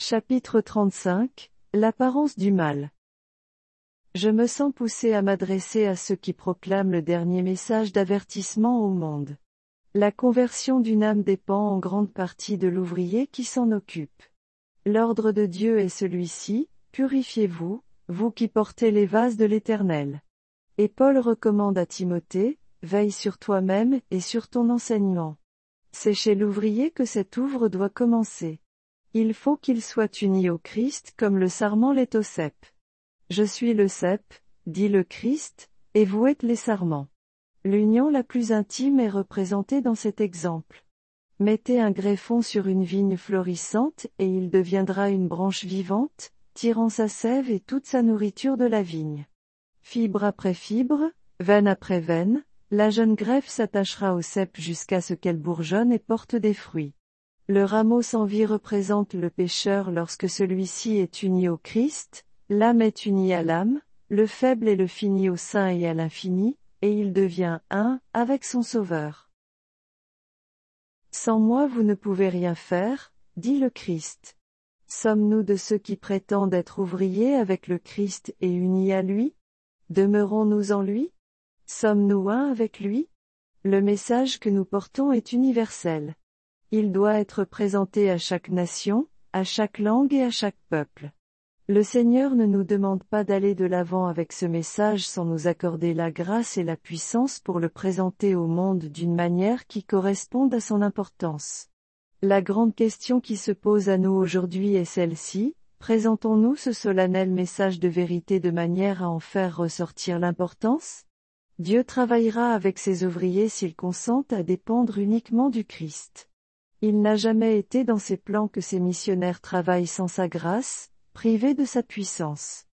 Chapitre 35, l'apparence du mal. Je me sens poussé à m'adresser à ceux qui proclament le dernier message d'avertissement au monde. La conversion d'une âme dépend en grande partie de l'ouvrier qui s'en occupe. L'ordre de Dieu est celui-ci: purifiez-vous, vous qui portez les vases de l'Éternel. Et Paul recommande à Timothée: veille sur toi-même et sur ton enseignement. C'est chez l'ouvrier que cette œuvre doit commencer. Il faut qu'il soit uni au Christ comme le sarment l'est au cep. Je suis le cep, dit le Christ, et vous êtes les sarments. L'union la plus intime est représentée dans cet exemple. Mettez un greffon sur une vigne florissante et il deviendra une branche vivante, tirant sa sève et toute sa nourriture de la vigne. Fibre après fibre, veine après veine, la jeune greffe s'attachera au cep jusqu'à ce qu'elle bourgeonne et porte des fruits. Le rameau sans vie représente le pécheur lorsque celui-ci est uni au Christ, l'âme est unie à l'âme, le faible et le fini au saint et à l'infini, et il devient un avec son Sauveur. Sans moi vous ne pouvez rien faire, dit le Christ. Sommes-nous de ceux qui prétendent être ouvriers avec le Christ et unis à lui? Demeurons-nous en lui? Sommes-nous un avec lui? Le message que nous portons est universel. Il doit être présenté à chaque nation, à chaque langue et à chaque peuple. Le Seigneur ne nous demande pas d'aller de l'avant avec ce message sans nous accorder la grâce et la puissance pour le présenter au monde d'une manière qui corresponde à son importance. La grande question qui se pose à nous aujourd'hui est celle-ci: présentons-nous ce solennel message de vérité de manière à en faire ressortir l'importance? Dieu travaillera avec ses ouvriers s'ils consentent à dépendre uniquement du Christ. Il n'a jamais été dans ses plans que ses missionnaires travaillent sans sa grâce, privés de sa puissance.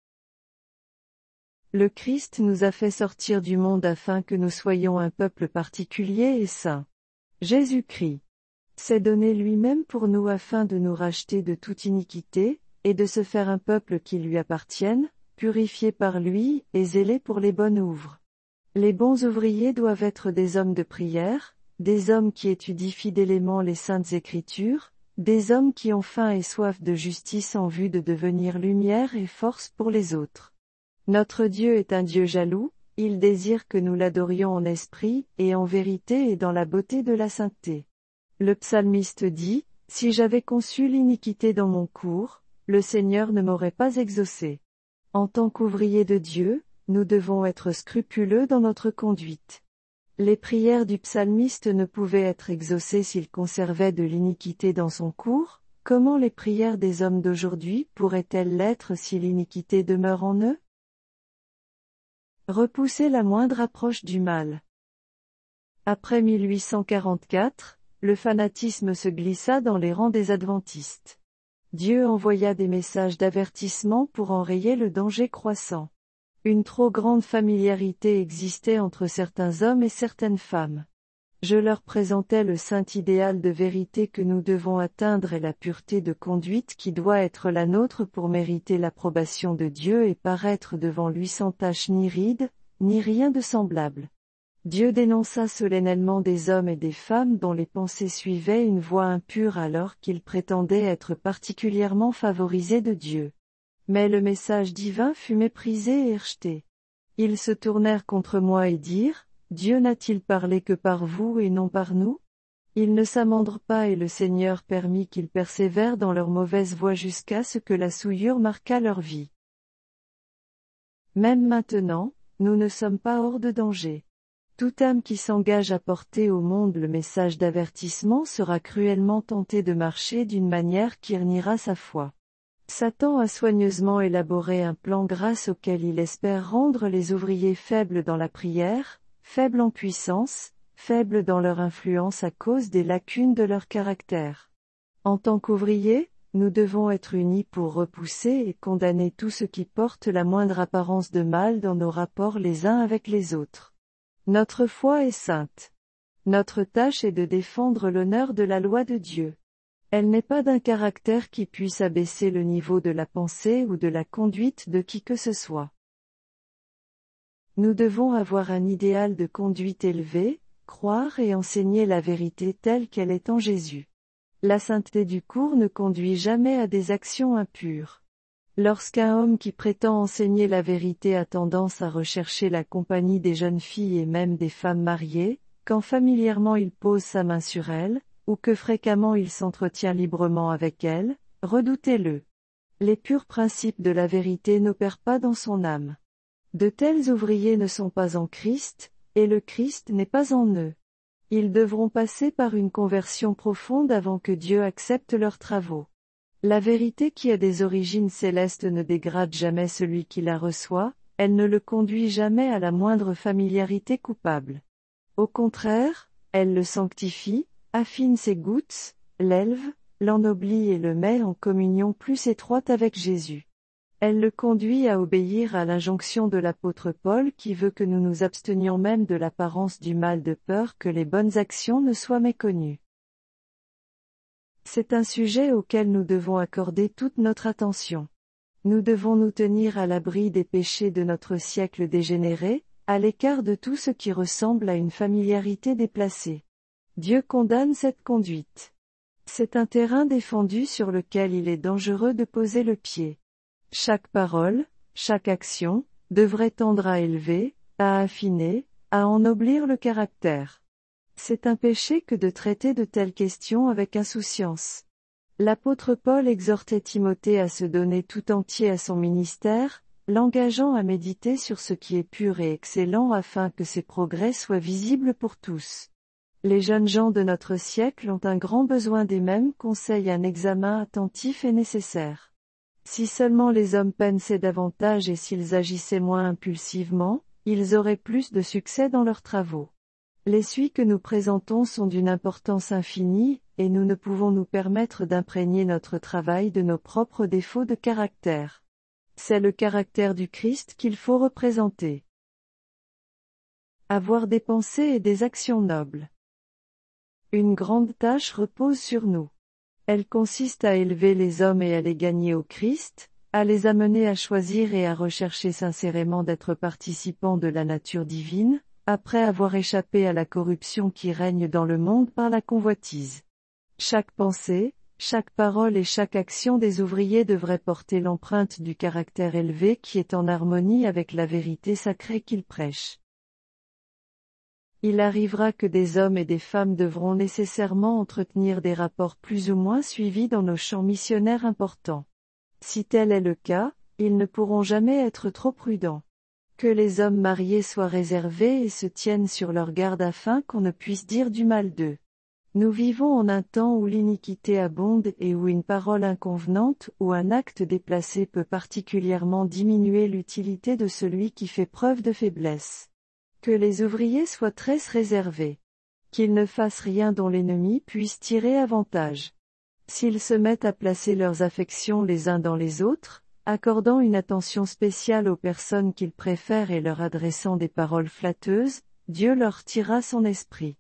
Le Christ nous a fait sortir du monde afin que nous soyons un peuple particulier et saint. Jésus-Christ s'est donné lui-même pour nous afin de nous racheter de toute iniquité, et de se faire un peuple qui lui appartienne, purifié par lui et zélé pour les bonnes œuvres. Les bons ouvriers doivent être des hommes de prière, des hommes qui étudient fidèlement les saintes Écritures, des hommes qui ont faim et soif de justice en vue de devenir lumière et force pour les autres. Notre Dieu est un Dieu jaloux, il désire que nous l'adorions en esprit et en vérité et dans la beauté de la sainteté. Le psalmiste dit: si j'avais conçu l'iniquité dans mon cours, le Seigneur ne m'aurait pas exaucé. En tant qu'ouvriers de Dieu, nous devons être scrupuleux dans notre conduite. Les prières du psalmiste ne pouvaient être exaucées s'il conservait de l'iniquité dans son cours. Comment les prières des hommes d'aujourd'hui pourraient-elles l'être si l'iniquité demeure en eux? Repousser la moindre approche du mal. Après 1844, le fanatisme se glissa dans les rangs des adventistes. Dieu envoya des messages d'avertissement pour enrayer le danger croissant. Une trop grande familiarité existait entre certains hommes et certaines femmes. Je leur présentais le saint idéal de vérité que nous devons atteindre et la pureté de conduite qui doit être la nôtre pour mériter l'approbation de Dieu et paraître devant lui sans tache ni ride, ni rien de semblable. Dieu dénonça solennellement des hommes et des femmes dont les pensées suivaient une voie impure alors qu'ils prétendaient être particulièrement favorisés de Dieu. Mais le message divin fut méprisé et rejeté. Ils se tournèrent contre moi et dirent: Dieu n'a-t-il parlé que par vous et non par nous? Ils ne s'amendrent pas et le Seigneur permit qu'ils persévèrent dans leur mauvaise voie jusqu'à ce que la souillure marquât leur vie. Même maintenant, nous ne sommes pas hors de danger. Toute âme qui s'engage à porter au monde le message d'avertissement sera cruellement tentée de marcher d'une manière qui reniera sa foi. Satan a soigneusement élaboré un plan grâce auquel il espère rendre les ouvriers faibles dans la prière, faibles en puissance, faibles dans leur influence à cause des lacunes de leur caractère. En tant qu'ouvriers, nous devons être unis pour repousser et condamner tout ce qui porte la moindre apparence de mal dans nos rapports les uns avec les autres. Notre foi est sainte. Notre tâche est de défendre l'honneur de la loi de Dieu. Elle n'est pas d'un caractère qui puisse abaisser le niveau de la pensée ou de la conduite de qui que ce soit. Nous devons avoir un idéal de conduite élevé, croire et enseigner la vérité telle qu'elle est en Jésus. La sainteté du court ne conduit jamais à des actions impures. Lorsqu'un homme qui prétend enseigner la vérité a tendance à rechercher la compagnie des jeunes filles et même des femmes mariées, quand familièrement il pose sa main sur elles, ou que fréquemment il s'entretient librement avec elles, redoutez-le. Les purs principes de la vérité n'opèrent pas dans son âme. De tels ouvriers ne sont pas en Christ, et le Christ n'est pas en eux. Ils devront passer par une conversion profonde avant que Dieu accepte leurs travaux. La vérité qui a des origines célestes ne dégrade jamais celui qui la reçoit, elle ne le conduit jamais à la moindre familiarité coupable. Au contraire, elle le sanctifie, affine ses gouttes, l'élève, l'ennoblit et le met en communion plus étroite avec Jésus. Elle le conduit à obéir à l'injonction de l'apôtre Paul qui veut que nous nous abstenions même de l'apparence du mal de peur que les bonnes actions ne soient méconnues. C'est un sujet auquel nous devons accorder toute notre attention. Nous devons nous tenir à l'abri des péchés de notre siècle dégénéré, à l'écart de tout ce qui ressemble à une familiarité déplacée. Dieu condamne cette conduite. C'est un terrain défendu sur lequel il est dangereux de poser le pied. Chaque parole, chaque action, devrait tendre à élever, à affiner, à ennoblir le caractère. C'est un péché que de traiter de telles questions avec insouciance. L'apôtre Paul exhortait Timothée à se donner tout entier à son ministère, l'engageant à méditer sur ce qui est pur et excellent afin que ses progrès soient visibles pour tous. Les jeunes gens de notre siècle ont un grand besoin des mêmes conseils, un examen attentif est nécessaire. Si seulement les hommes pensaient davantage et s'ils agissaient moins impulsivement, ils auraient plus de succès dans leurs travaux. Les suites que nous présentons sont d'une importance infinie, et nous ne pouvons nous permettre d'imprégner notre travail de nos propres défauts de caractère. C'est le caractère du Christ qu'il faut représenter. Avoir des pensées et des actions nobles. Une grande tâche repose sur nous. Elle consiste à élever les hommes et à les gagner au Christ, à les amener à choisir et à rechercher sincérément d'être participants de la nature divine, après avoir échappé à la corruption qui règne dans le monde par la convoitise. Chaque pensée, chaque parole et chaque action des ouvriers devrait porter l'empreinte du caractère élevé qui est en harmonie avec la vérité sacrée qu'ils prêchent. Il arrivera que des hommes et des femmes devront nécessairement entretenir des rapports plus ou moins suivis dans nos champs missionnaires importants. Si tel est le cas, ils ne pourront jamais être trop prudents. Que les hommes mariés soient réservés et se tiennent sur leur garde afin qu'on ne puisse dire du mal d'eux. Nous vivons en un temps où l'iniquité abonde et où une parole inconvenante ou un acte déplacé peut particulièrement diminuer l'utilité de celui qui fait preuve de faiblesse. Que les ouvriers soient très réservés. Qu'ils ne fassent rien dont l'ennemi puisse tirer avantage. S'ils se mettent à placer leurs affections les uns dans les autres, accordant une attention spéciale aux personnes qu'ils préfèrent et leur adressant des paroles flatteuses, Dieu leur tirera son esprit.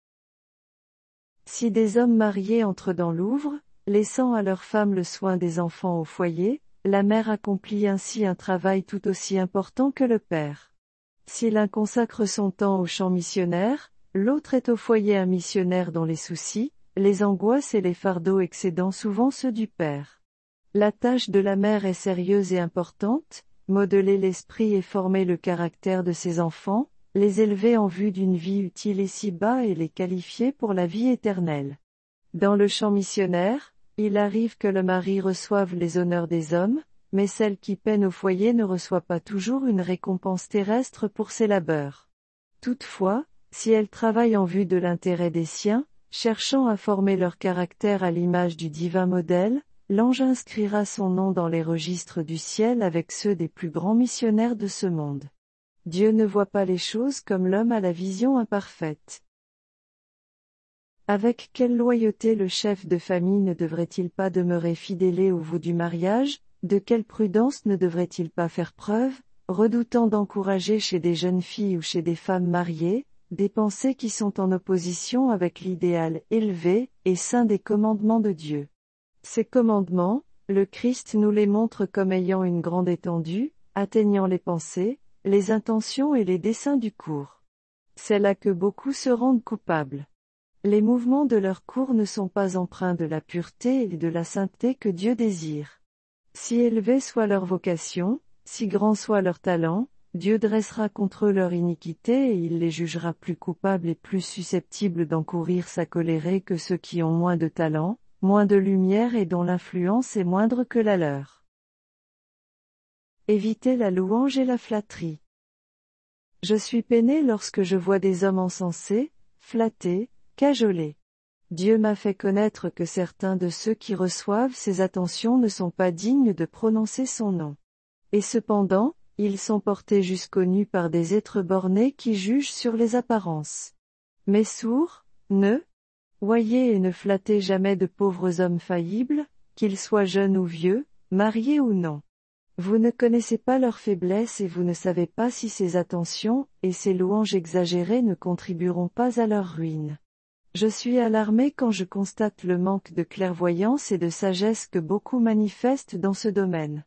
Si des hommes mariés entrent dans l'ouvre, laissant à leurs femmes le soin des enfants au foyer, la mère accomplit ainsi un travail tout aussi important que le père. Si l'un consacre son temps au champ missionnaire, l'autre est au foyer un missionnaire dont les soucis, les angoisses et les fardeaux excédant souvent ceux du père. La tâche de la mère est sérieuse et importante, modeler l'esprit et former le caractère de ses enfants, les élever en vue d'une vie utile ici-bas et les qualifier pour la vie éternelle. Dans le champ missionnaire, il arrive que le mari reçoive les honneurs des hommes, mais celle qui peine au foyer ne reçoit pas toujours une récompense terrestre pour ses labeurs. Toutefois, si elle travaille en vue de l'intérêt des siens, cherchant à former leur caractère à l'image du divin modèle, l'ange inscrira son nom dans les registres du ciel avec ceux des plus grands missionnaires de ce monde. Dieu ne voit pas les choses comme l'homme a la vision imparfaite. Avec quelle loyauté le chef de famille ne devrait-il pas demeurer fidèle au voeu du mariage, de quelle prudence ne devrait-il pas faire preuve, redoutant d'encourager chez des jeunes filles ou chez des femmes mariées, des pensées qui sont en opposition avec l'idéal élevé et saint des commandements de Dieu. Ces commandements, le Christ nous les montre comme ayant une grande étendue, atteignant les pensées, les intentions et les desseins du cours. C'est là que beaucoup se rendent coupables. Les mouvements de leur cours ne sont pas empreints de la pureté et de la sainteté que Dieu désire. Si élevée soit leur vocation, si grand soit leur talent, Dieu dressera contre eux leur iniquité et il les jugera plus coupables et plus susceptibles d'encourir sa colère que ceux qui ont moins de talent, moins de lumière et dont l'influence est moindre que la leur. Évitez la louange et la flatterie. Je suis peiné lorsque je vois des hommes encensés, flattés, cajolés. Dieu m'a fait connaître que certains de ceux qui reçoivent ces attentions ne sont pas dignes de prononcer son nom. Et cependant, ils sont portés jusqu'aux nues par des êtres bornés qui jugent sur les apparences. Mais sourds, ne voyez et ne flattez jamais de pauvres hommes faillibles, qu'ils soient jeunes ou vieux, mariés ou non. Vous ne connaissez pas leur faiblesse et vous ne savez pas si ces attentions et ces louanges exagérées ne contribueront pas à leur ruine. Je suis alarmé quand je constate le manque de clairvoyance et de sagesse que beaucoup manifestent dans ce domaine.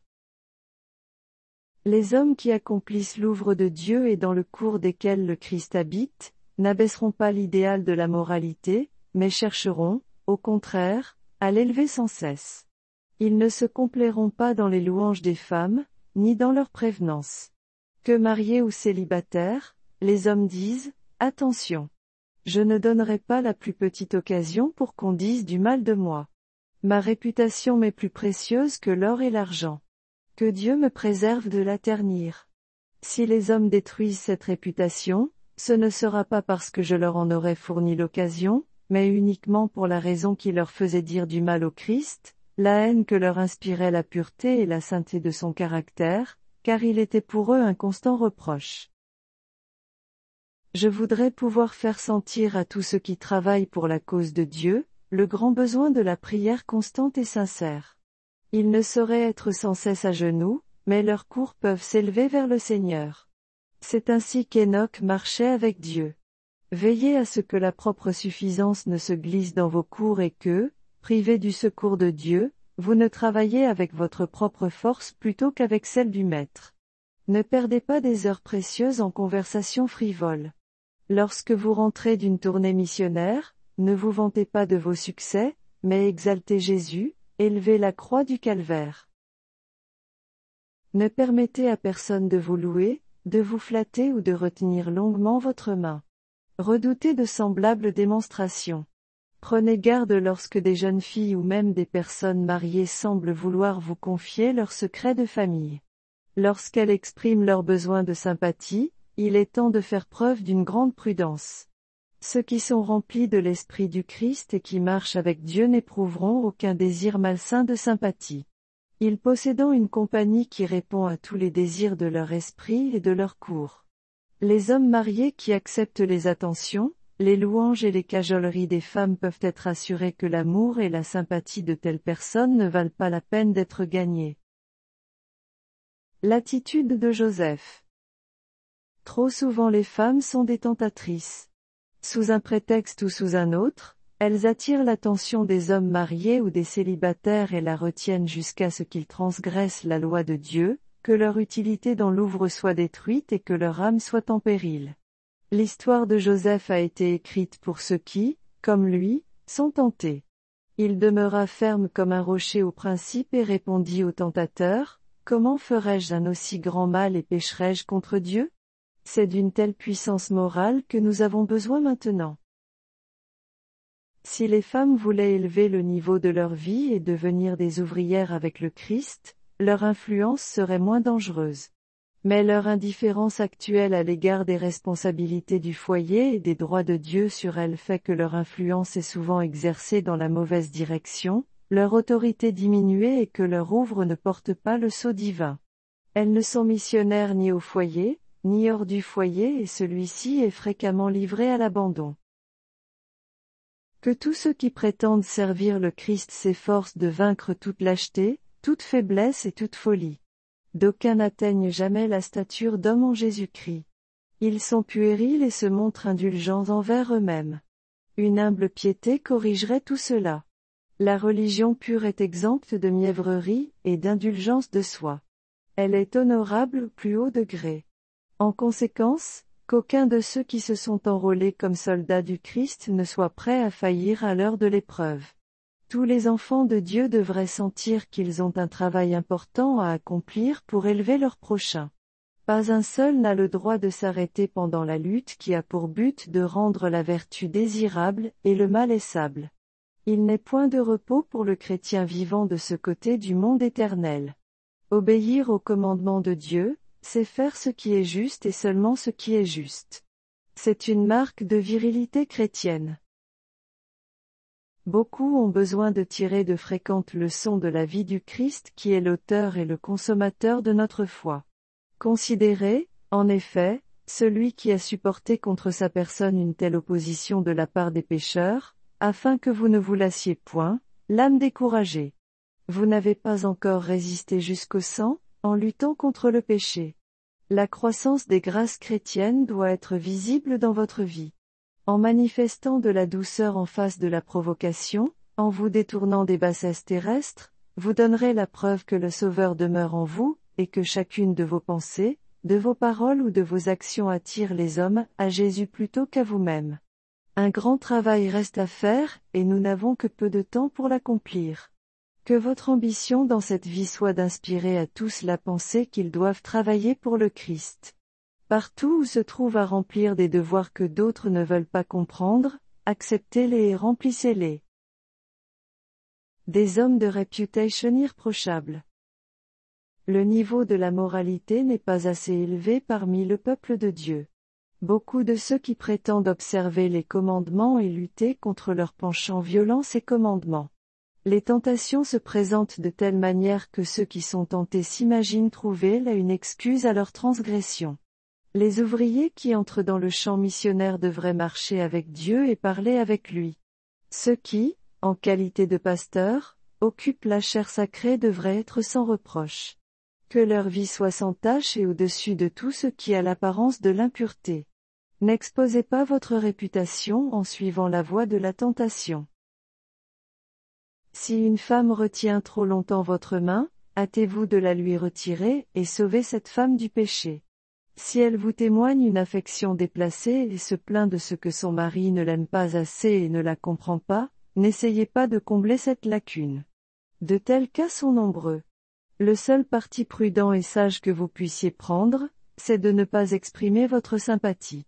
Les hommes qui accomplissent l'œuvre de Dieu et dans le cours desquels le Christ habite, n'abaisseront pas l'idéal de la moralité, mais chercheront, au contraire, à l'élever sans cesse. Ils ne se complairont pas dans les louanges des femmes, ni dans leur prévenance. Que mariés ou célibataires, les hommes disent, « Attention! Je ne donnerai pas la plus petite occasion pour qu'on dise du mal de moi. Ma réputation m'est plus précieuse que l'or et l'argent. Que Dieu me préserve de la ternir. Si les hommes détruisent cette réputation, ce ne sera pas parce que je leur en aurais fourni l'occasion, mais uniquement pour la raison qui leur faisait dire du mal au Christ, la haine que leur inspirait la pureté et la sainteté de son caractère, car il était pour eux un constant reproche. Je voudrais pouvoir faire sentir à tous ceux qui travaillent pour la cause de Dieu, le grand besoin de la prière constante et sincère. Ils ne sauraient être sans cesse à genoux, mais leurs cours peuvent s'élever vers le Seigneur. C'est ainsi qu'Enoch marchait avec Dieu. Veillez à ce que la propre suffisance ne se glisse dans vos cours et que, privés du secours de Dieu, vous ne travaillez avec votre propre force plutôt qu'avec celle du Maître. Ne perdez pas des heures précieuses en conversation frivole. Lorsque vous rentrez d'une tournée missionnaire, ne vous vantez pas de vos succès, mais exaltez Jésus, élevez la croix du calvaire. Ne permettez à personne de vous louer, de vous flatter ou de retenir longuement votre main. Redoutez de semblables démonstrations. Prenez garde lorsque des jeunes filles ou même des personnes mariées semblent vouloir vous confier leurs secrets de famille. Lorsqu'elles expriment leur besoin de sympathie, il est temps de faire preuve d'une grande prudence. Ceux qui sont remplis de l'Esprit du Christ et qui marchent avec Dieu n'éprouveront aucun désir malsain de sympathie. Ils possédant une compagnie qui répond à tous les désirs de leur esprit et de leur cour. Les hommes mariés qui acceptent les attentions, les louanges et les cajoleries des femmes peuvent être assurés que l'amour et la sympathie de telles personnes ne valent pas la peine d'être gagnés. L'attitude de Joseph. Trop souvent les femmes sont des tentatrices. Sous un prétexte ou sous un autre, elles attirent l'attention des hommes mariés ou des célibataires et la retiennent jusqu'à ce qu'ils transgressent la loi de Dieu, que leur utilité dans l'œuvre soit détruite et que leur âme soit en péril. L'histoire de Joseph a été écrite pour ceux qui, comme lui, sont tentés. Il demeura ferme comme un rocher au principe et répondit au tentateur, « Comment ferais-je un aussi grand mal et pécherais-je contre Dieu ? » C'est d'une telle puissance morale que nous avons besoin maintenant. Si les femmes voulaient élever le niveau de leur vie et devenir des ouvrières avec le Christ, leur influence serait moins dangereuse. Mais leur indifférence actuelle à l'égard des responsabilités du foyer et des droits de Dieu sur elles fait que leur influence est souvent exercée dans la mauvaise direction, leur autorité diminuée et que leur œuvre ne porte pas le sceau divin. Elles ne sont missionnaires ni au foyer, ni hors du foyer et celui-ci est fréquemment livré à l'abandon. Que tous ceux qui prétendent servir le Christ s'efforcent de vaincre toute lâcheté, toute faiblesse et toute folie. D'aucuns n'atteignent jamais la stature d'homme en Jésus-Christ. Ils sont puérils et se montrent indulgents envers eux-mêmes. Une humble piété corrigerait tout cela. La religion pure est exempte de mièvrerie et d'indulgence de soi. Elle est honorable au plus haut degré. En conséquence, Qu'aucun de ceux qui se sont enrôlés comme soldats du Christ ne soit prêt à faillir à l'heure de l'épreuve. Tous les enfants de Dieu devraient sentir qu'ils ont un travail important à accomplir pour élever leur prochain. Pas un seul n'a le droit de s'arrêter pendant la lutte qui a pour but de rendre la vertu désirable et le mal aissable. Il n'est point de repos pour le chrétien vivant de ce côté du monde éternel. Obéir aux commandements de Dieu, c'est faire ce qui est juste et seulement ce qui est juste. C'est une marque de virilité chrétienne. Beaucoup ont besoin de tirer de fréquentes leçons de la vie du Christ qui est l'auteur et le consommateur de notre foi. Considérez, en effet, celui qui a supporté contre sa personne une telle opposition de la part des pécheurs, afin que vous ne vous lassiez point, l'âme découragée. Vous n'avez pas encore résisté jusqu'au sang, en luttant contre le péché. La croissance des grâces chrétiennes doit être visible dans votre vie. En manifestant de la douceur en face de la provocation, en vous détournant des bassesses terrestres, vous donnerez la preuve que le Sauveur demeure en vous, et que chacune de vos pensées, de vos paroles ou de vos actions attire les hommes à Jésus plutôt qu'à vous-même. Un grand travail reste à faire, et nous n'avons que peu de temps pour l'accomplir. Que votre ambition dans cette vie soit d'inspirer à tous la pensée qu'ils doivent travailler pour le Christ. Partout où se trouvent à remplir des devoirs que d'autres ne veulent pas comprendre, acceptez-les et remplissez-les. Des hommes de réputation irréprochable. Le niveau de la moralité n'est pas assez élevé parmi le peuple de Dieu. Beaucoup de ceux qui prétendent observer les commandements et lutter contre leur penchant violent ces commandements. Les tentations se présentent de telle manière que ceux qui sont tentés s'imaginent trouver là une excuse à leur transgression. Les ouvriers qui entrent dans le champ missionnaire devraient marcher avec Dieu et parler avec lui. Ceux qui, en qualité de pasteurs, occupent la chaire sacrée devraient être sans reproche. Que leur vie soit sans tache et au-dessus de tout ce qui a l'apparence de l'impureté. N'exposez pas votre réputation en suivant la voie de la tentation. Si une femme retient trop longtemps votre main, hâtez-vous de la lui retirer, et sauvez cette femme du péché. Si elle vous témoigne une affection déplacée et se plaint de ce que son mari ne l'aime pas assez et ne la comprend pas, n'essayez pas de combler cette lacune. De tels cas sont nombreux. Le seul parti prudent et sage que vous puissiez prendre, c'est de ne pas exprimer votre sympathie.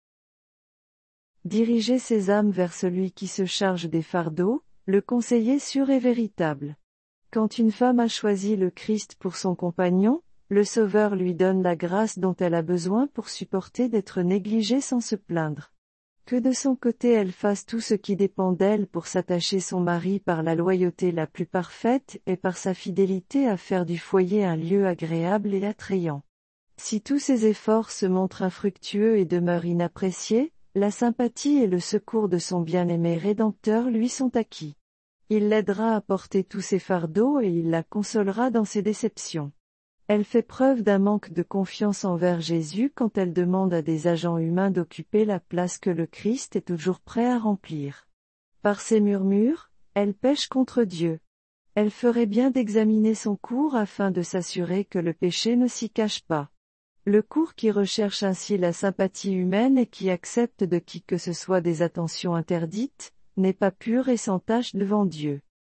Dirigez ces âmes vers celui qui se charge des fardeaux, le conseiller sûr et véritable. Quand une femme a choisi le Christ pour son compagnon, le Sauveur lui donne la grâce dont elle a besoin pour supporter d'être négligée sans se plaindre. Que de son côté elle fasse tout ce qui dépend d'elle pour s'attacher son mari par la loyauté la plus parfaite et par sa fidélité à faire du foyer un lieu agréable et attrayant. Si tous ces efforts se montrent infructueux et demeurent inappréciés, la sympathie et le secours de son bien-aimé Rédempteur lui sont acquis. Il l'aidera à porter tous ses fardeaux et il la consolera dans ses déceptions. Elle fait preuve d'un manque de confiance envers Jésus quand elle demande à des agents humains d'occuper la place que le Christ est toujours prêt à remplir. Par ses murmures, elle pèche contre Dieu. Elle ferait bien d'examiner son cours afin de s'assurer que le péché ne s'y cache pas. Le cours qui recherche ainsi la sympathie humaine et qui accepte de qui que ce soit des attentions interdites, n'est pas pur et sans tache devant Dieu.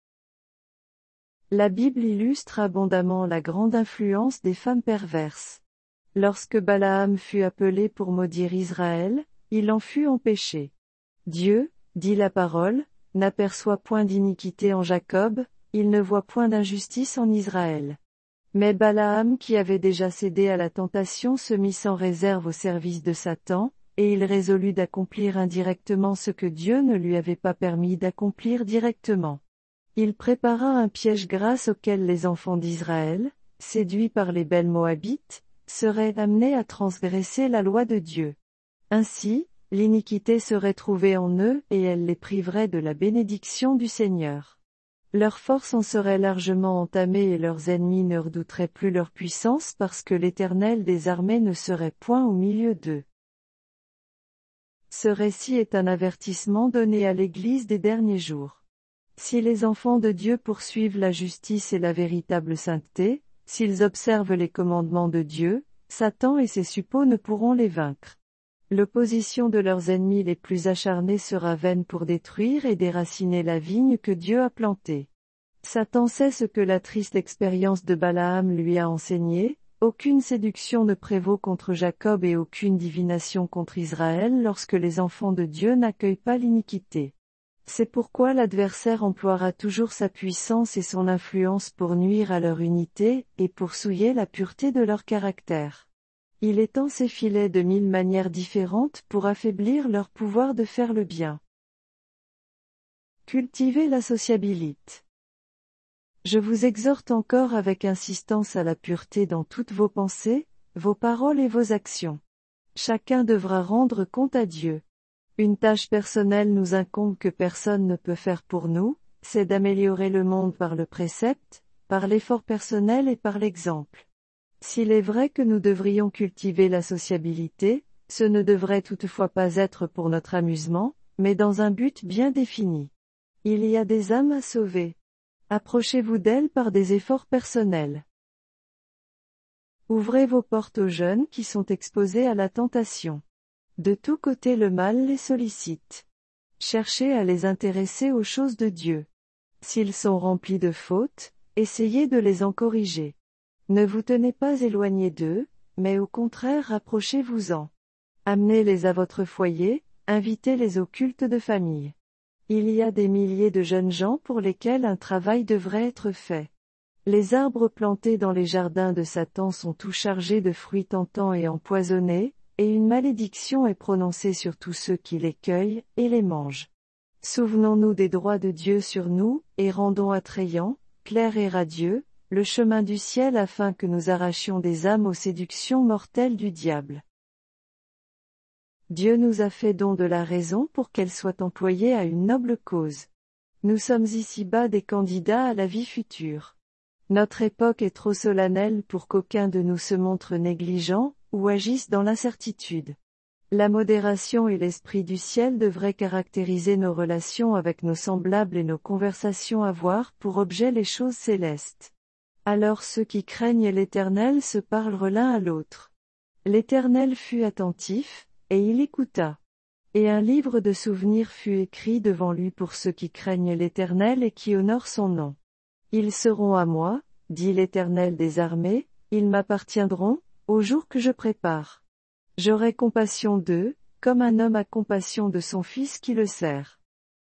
La Bible illustre abondamment la grande influence des femmes perverses. Lorsque Balaam fut appelé pour maudire Israël, il en fut empêché. Dieu, dit la parole, n'aperçoit point d'iniquité en Jacob, il ne voit point d'injustice en Israël. Mais Balaam qui avait déjà cédé à la tentation se mit sans réserve au service de Satan, et il résolut d'accomplir indirectement ce que Dieu ne lui avait pas permis d'accomplir directement. Il prépara un piège grâce auquel les enfants d'Israël, séduits par les belles Moabites, seraient amenés à transgresser la loi de Dieu. Ainsi, l'iniquité serait trouvée en eux et elle les priverait de la bénédiction du Seigneur. Leur force en serait largement entamée et leurs ennemis ne redouteraient plus leur puissance parce que l'Éternel des armées ne serait point au milieu d'eux. Ce récit est un avertissement donné à l'Église des derniers jours. Si les enfants de Dieu poursuivent la justice et la véritable sainteté, s'ils observent les commandements de Dieu, Satan et ses suppôts ne pourront les vaincre. L'opposition de leurs ennemis les plus acharnés sera vaine pour détruire et déraciner la vigne que Dieu a plantée. Satan sait ce que la triste expérience de Balaam lui a enseigné, aucune séduction ne prévaut contre Jacob et aucune divination contre Israël lorsque les enfants de Dieu n'accueillent pas l'iniquité. C'est pourquoi l'adversaire emploiera toujours sa puissance et son influence pour nuire à leur unité, et pour souiller la pureté de leur caractère. Il étend ses filets de 1000 manières différentes pour affaiblir leur pouvoir de faire le bien. Cultivez la sociabilité. Je vous exhorte encore avec insistance à la pureté dans toutes vos pensées, vos paroles et vos actions. Chacun devra rendre compte à Dieu. Une tâche personnelle nous incombe que personne ne peut faire pour nous, c'est d'améliorer le monde par le précepte, par l'effort personnel et par l'exemple. S'il est vrai que nous devrions cultiver la sociabilité, ce ne devrait toutefois pas être pour notre amusement, mais dans un but bien défini. Il y a des âmes à sauver. Approchez-vous d'elles par des efforts personnels. Ouvrez vos portes aux jeunes qui sont exposés à la tentation. De tous côtés le mal les sollicite. Cherchez à les intéresser aux choses de Dieu. S'ils sont remplis de fautes, essayez de les en corriger. Ne vous tenez pas éloignés d'eux, mais au contraire rapprochez-vous-en. Amenez-les à votre foyer, invitez-les au culte de famille. Il y a des milliers de jeunes gens pour lesquels un travail devrait être fait. Les arbres plantés dans les jardins de Satan sont tous chargés de fruits tentants et empoisonnés, et une malédiction est prononcée sur tous ceux qui les cueillent et les mangent. Souvenons-nous des droits de Dieu sur nous, et rendons attrayant, clair et radieux, le chemin du ciel afin que nous arrachions des âmes aux séductions mortelles du diable. Dieu nous a fait don de la raison pour qu'elle soit employée à une noble cause. Nous sommes ici-bas des candidats à la vie future. Notre époque est trop solennelle pour qu'aucun de nous se montre négligent, ou agisse dans l'incertitude. La modération et l'esprit du ciel devraient caractériser nos relations avec nos semblables et nos conversations avoir pour objet les choses célestes. Alors ceux qui craignent l'Éternel se parlent l'un à l'autre. L'Éternel fut attentif, et il écouta. Et un livre de souvenirs fut écrit devant lui pour ceux qui craignent l'Éternel et qui honorent son nom. Ils seront à moi, dit l'Éternel des armées, ils m'appartiendront, au jour que je prépare. J'aurai compassion d'eux, comme un homme a compassion de son fils qui le sert.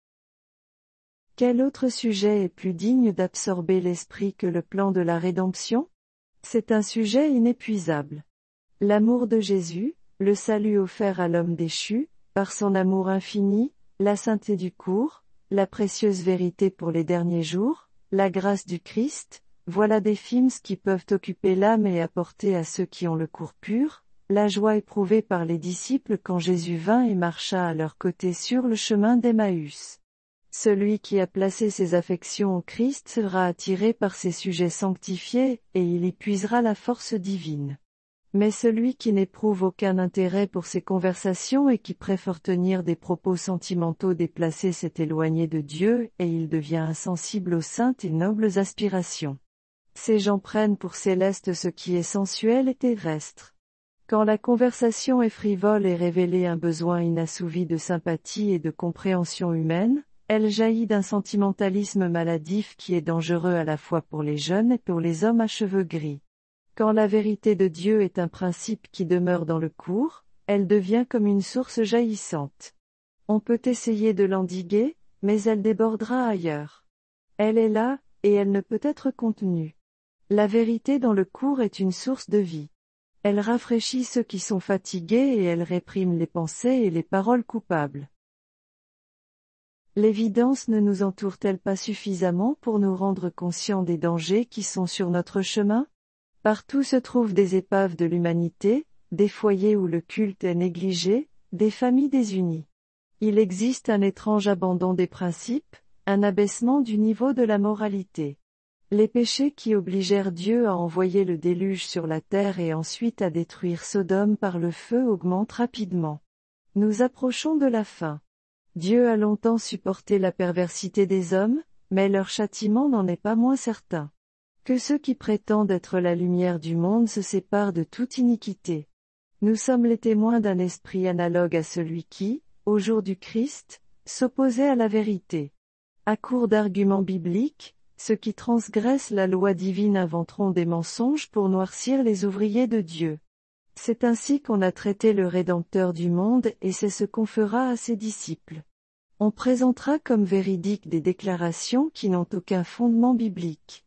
Quel autre sujet est plus digne d'absorber l'esprit que le plan de la rédemption? C'est un sujet inépuisable. L'amour de Jésus, le salut offert à l'homme déchu, par son amour infini, la sainteté du cours, la précieuse vérité pour les derniers jours, la grâce du Christ, voilà des films qui peuvent occuper l'âme et apporter à ceux qui ont le cours pur, la joie éprouvée par les disciples quand Jésus vint et marcha à leur côté sur le chemin d'Emmaüs. Celui qui a placé ses affections au Christ sera attiré par ses sujets sanctifiés, et il y puisera la force divine. Mais celui qui n'éprouve aucun intérêt pour ces conversations et qui préfère tenir des propos sentimentaux déplacés s'est éloigné de Dieu et il devient insensible aux saintes et nobles aspirations. Ces gens prennent pour céleste ce qui est sensuel et terrestre. Quand la conversation est frivole et révélée un besoin inassouvi de sympathie et de compréhension humaine, elle jaillit d'un sentimentalisme maladif qui est dangereux à la fois pour les jeunes et pour les hommes à cheveux gris. Quand la vérité de Dieu est un principe qui demeure dans le cours, elle devient comme une source jaillissante. On peut essayer de l'endiguer, mais elle débordera ailleurs. Elle est là, et elle ne peut être contenue. La vérité dans le cours est une source de vie. Elle rafraîchit ceux qui sont fatigués et elle réprime les pensées et les paroles coupables. L'évidence ne nous entoure-t-elle pas suffisamment pour nous rendre conscients des dangers qui sont sur notre chemin? Partout se trouvent des épaves de l'humanité, des foyers où le culte est négligé, des familles désunies. Il existe un étrange abandon des principes, un abaissement du niveau de la moralité. Les péchés qui obligèrent Dieu à envoyer le déluge sur la terre et ensuite à détruire Sodome par le feu augmentent rapidement. Nous approchons de la fin. Dieu a longtemps supporté la perversité des hommes, mais leur châtiment n'en est pas moins certain. Que ceux qui prétendent être la lumière du monde se séparent de toute iniquité. Nous sommes les témoins d'un esprit analogue à celui qui, au jour du Christ, s'opposait à la vérité. À court d'arguments bibliques, ceux qui transgressent la loi divine inventeront des mensonges pour noircir les ouvriers de Dieu. C'est ainsi qu'on a traité le Rédempteur du monde et c'est ce qu'on fera à ses disciples. On présentera comme véridiques des déclarations qui n'ont aucun fondement biblique.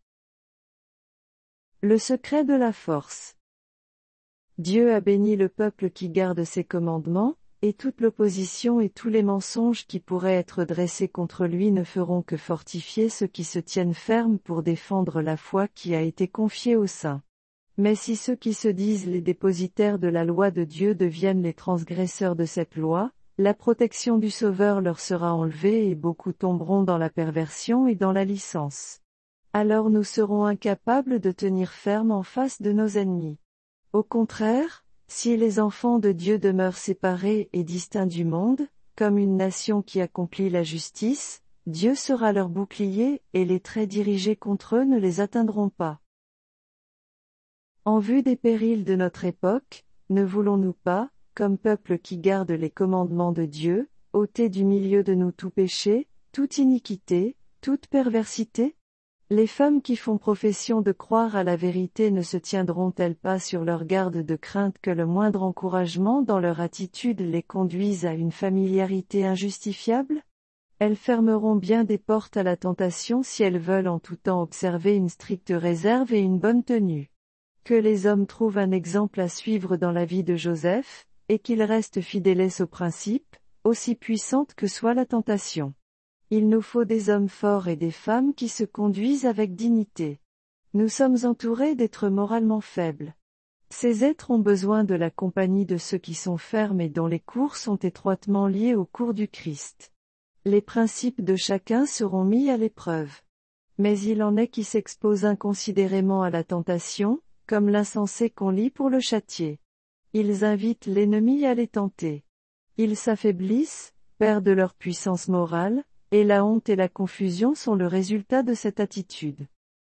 Le secret de la force. Dieu a béni le peuple qui garde ses commandements, et toute l'opposition et tous les mensonges qui pourraient être dressés contre lui ne feront que fortifier ceux qui se tiennent fermes pour défendre la foi qui a été confiée aux saints. Mais si ceux qui se disent les dépositaires de la loi de Dieu deviennent les transgresseurs de cette loi, la protection du Sauveur leur sera enlevée et beaucoup tomberont dans la perversion et dans la licence. Alors nous serons incapables de tenir ferme en face de nos ennemis. Au contraire, si les enfants de Dieu demeurent séparés et distincts du monde, comme une nation qui accomplit la justice, Dieu sera leur bouclier et les traits dirigés contre eux ne les atteindront pas. En vue des périls de notre époque, ne voulons-nous pas, comme peuple qui garde les commandements de Dieu, ôter du milieu de nous tout péché, toute iniquité, toute perversité? Les femmes qui font profession de croire à la vérité ne se tiendront-elles pas sur leur garde de crainte que le moindre encouragement dans leur attitude les conduise à une familiarité injustifiable? Elles fermeront bien des portes à la tentation si elles veulent en tout temps observer une stricte réserve et une bonne tenue. Que les hommes trouvent un exemple à suivre dans la vie de Joseph, et qu'ils restent fidèles aux principes, aussi puissante que soit la tentation. Il nous faut des hommes forts et des femmes qui se conduisent avec dignité. Nous sommes entourés d'êtres moralement faibles. Ces êtres ont besoin de la compagnie de ceux qui sont fermes et dont les cours sont étroitement liés au cours du Christ. Les principes de chacun seront mis à l'épreuve. Mais il en est qui s'exposent inconsidérément à la tentation, comme l'insensé qu'on lit pour le châtier. Ils invitent l'ennemi à les tenter. Ils s'affaiblissent, perdent leur puissance morale, et la honte et la confusion sont le résultat de cette attitude.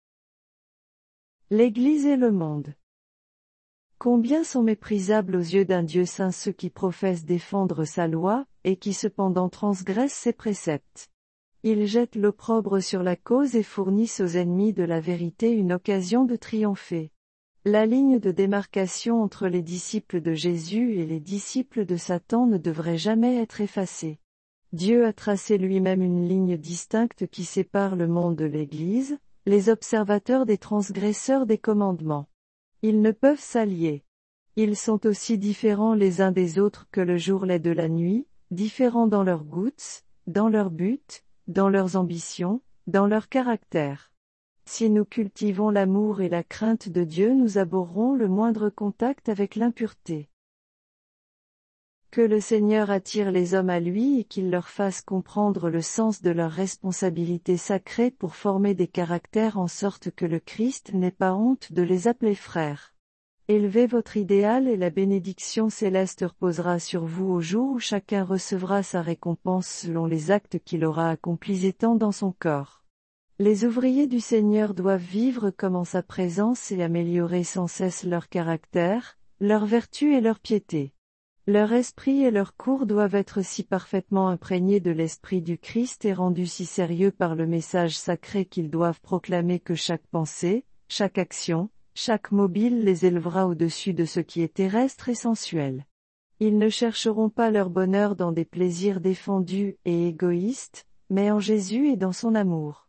L'Église et le monde. Combien sont méprisables aux yeux d'un Dieu saint ceux qui professent défendre sa loi, et qui cependant transgressent ses préceptes. Ils jettent l'opprobre sur la cause et fournissent aux ennemis de la vérité une occasion de triompher. La ligne de démarcation entre les disciples de Jésus et les disciples de Satan ne devrait jamais être effacée. Dieu a tracé lui-même une ligne distincte qui sépare le monde de l'Église, les observateurs des transgresseurs des commandements. Ils ne peuvent s'allier. Ils sont aussi différents les uns des autres que le jour l'est de la nuit, différents dans leurs goûts, dans leurs buts, dans leurs ambitions, dans leur caractère. Si nous cultivons l'amour et la crainte de Dieu, nous abhorrons le moindre contact avec l'impureté. Que le Seigneur attire les hommes à lui et qu'il leur fasse comprendre le sens de leur responsabilité sacrée pour former des caractères en sorte que le Christ n'ait pas honte de les appeler frères. Élevez votre idéal et la bénédiction céleste reposera sur vous au jour où chacun recevra sa récompense selon les actes qu'il aura accomplis étant dans son corps. Les ouvriers du Seigneur doivent vivre comme en sa présence et améliorer sans cesse leur caractère, leur vertu et leur piété. Leur esprit et leur cours doivent être si parfaitement imprégnés de l'esprit du Christ et rendus si sérieux par le message sacré qu'ils doivent proclamer que chaque pensée, chaque action, chaque mobile les élevera au-dessus de ce qui est terrestre et sensuel. Ils ne chercheront pas leur bonheur dans des plaisirs défendus et égoïstes, mais en Jésus et dans son amour.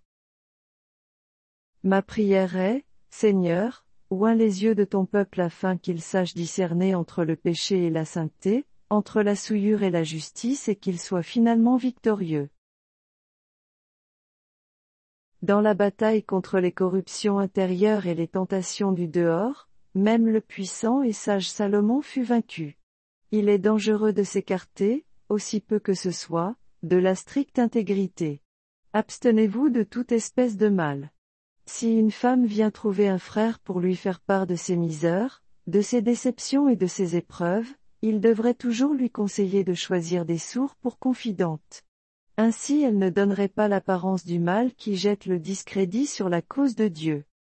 Ma prière est, Seigneur, oins les yeux de ton peuple afin qu'il sache discerner entre le péché et la sainteté, entre la souillure et la justice et qu'il soit finalement victorieux. Dans la bataille contre les corruptions intérieures et les tentations du dehors, même le puissant et sage Salomon fut vaincu. Il est dangereux de s'écarter, aussi peu que ce soit, de la stricte intégrité. Abstenez-vous de toute espèce de mal. Si une femme vient trouver un frère pour lui faire part de ses misères, de ses déceptions et de ses épreuves, il devrait toujours lui conseiller de choisir des sourds pour confidentes. Ainsi elle ne donnerait pas l'apparence du mal qui jette le discrédit sur la cause de Dieu.